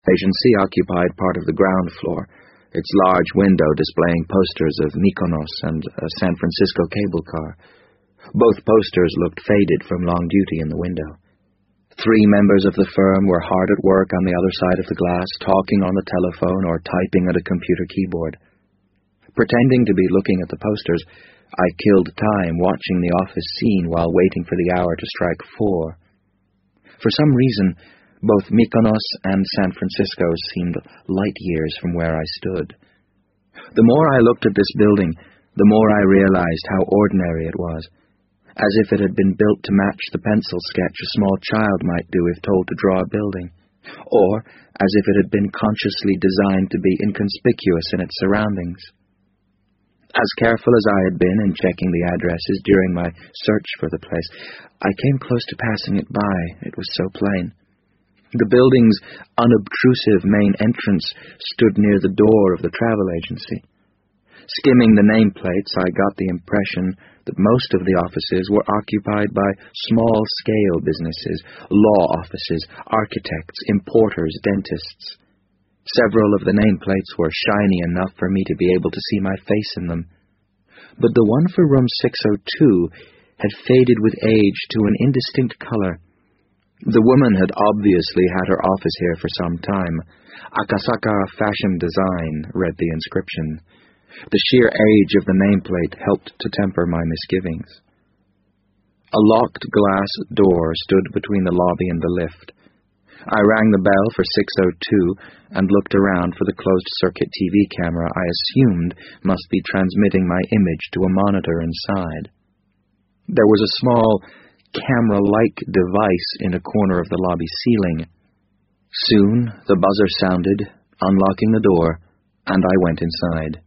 Agency occupied part of the ground floor, its large window displaying posters of Mykonos and a San Francisco cable car. Both posters looked faded from long duty in the window. 3 members of the firm were hard at work on the other side of the glass, talking on the telephone or typing at a computer keyboard. Pretending to be looking at the posters, I killed time watching the office scene while waiting for the hour to strike 4. For some reason, both Mykonos and San Francisco seemed light years from where I stood. The more I looked at this building, the more I realized how ordinary it was, as if it had been built to match the pencil sketch a small child might do if told to draw a building, or as if it had been consciously designed to be inconspicuous in its surroundings. As careful as I had been in checking the addresses during my search for the place, I came close to passing it by. It was so plain. The building's unobtrusive main entrance stood near the door of the travel agency. Skimming the nameplates, I got the impression that most of the offices were occupied by small-scale businesses, law offices, architects, importers, dentists. Several of the nameplates were shiny enough for me to be able to see my face in them. But the one for room 602 had faded with age to an indistinct color. The woman had obviously had her office here for some time. Akasaka Fashion Design, read the inscription. The sheer age of the nameplate helped to temper my misgivings. A locked glass door stood between the lobby and the lift. I rang the bell for 602 and looked around for the closed-circuit TV camera I assumed must be transmitting my image to a monitor inside. There was a small, camera-like device in a corner of the lobby ceiling. Soon the buzzer sounded, unlocking the door, and I went inside.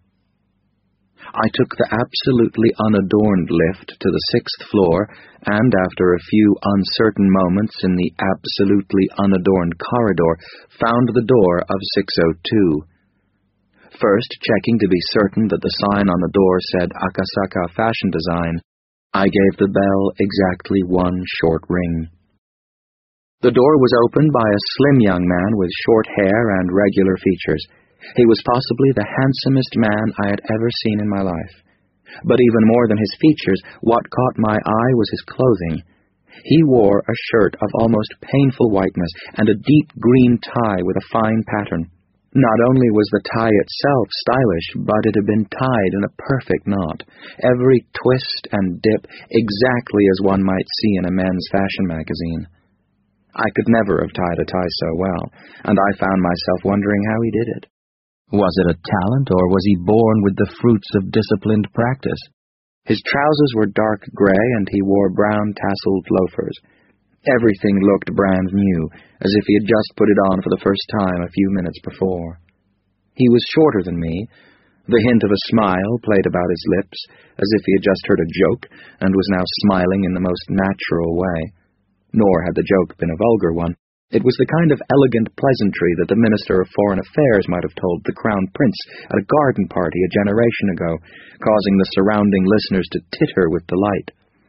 I took the absolutely unadorned lift to the 6th floor, and after a few uncertain moments in the absolutely unadorned corridor, found the door of 602. First, checking to be certain that the sign on the door said Akasaka Fashion Design, I gave the bell exactly 1 short ring. The door was opened by a slim young man with short hair and regular features. He was possibly the handsomest man I had ever seen in my life. But even more than his features, what caught my eye was his clothing. He wore a shirt of almost painful whiteness and a deep green tie with a fine pattern. Not only was the tie itself stylish, but it had been tied in a perfect knot, every twist and dip exactly as one might see in a men's fashion magazine. I could never have tied a tie so well, and I found myself wondering how he did it. Was it a talent, or was he born with the fruits of disciplined practice? His trousers were dark gray, and he wore brown tasseled loafers. Everything looked brand new, as if he had just put it on for the first time a few minutes before. He was shorter than me. The hint of a smile played about his lips, as if he had just heard a joke, and was now smiling in the most natural way. Nor had the joke been a vulgar one. It was the kind of elegant pleasantry that the Minister of Foreign Affairs might have told the Crown Prince at a garden party a generation ago, causing the surrounding listeners to titter with delight.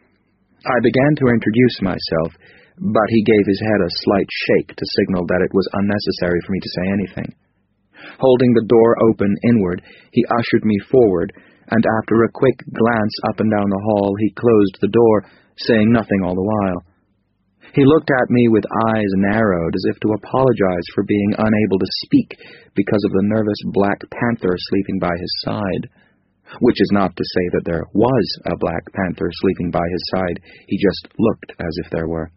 I began to introduce myself, but he gave his head a slight shake to signal that it was unnecessary for me to say anything. Holding the door open inward, he ushered me forward, and after a quick glance up and down the hall, he closed the door, saying nothing all the while. He looked at me with eyes narrowed, as if to apologize for being unable to speak because of the nervous Black Panther sleeping by his side. Which is not to say that there was a Black Panther sleeping by his side, he just looked as if there were.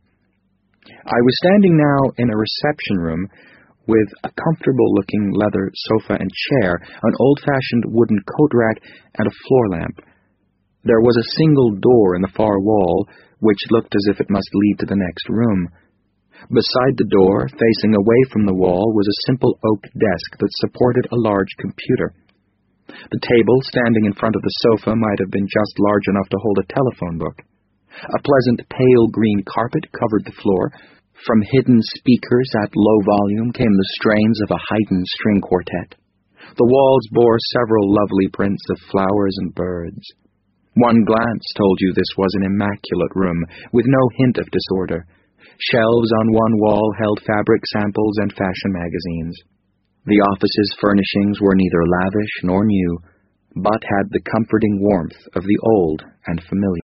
I was standing now in a reception room with a comfortable-looking leather sofa and chair, an old-fashioned wooden coat rack, and a floor lamp. There was a single door in the far wall, which looked as if it must lead to the next room. Beside the door, facing away from the wall, was a simple oak desk that supported a large computer. The table, standing in front of the sofa, might have been just large enough to hold a telephone book. A pleasant pale green carpet covered the floor. From hidden speakers at low volume came the strains of a Haydn string quartet. The walls bore several lovely prints of flowers and birds. One glance told you this was an immaculate room, with no hint of disorder. Shelves on one wall held fabric samples and fashion magazines. The office's furnishings were neither lavish nor new, but had the comforting warmth of the old and familiar.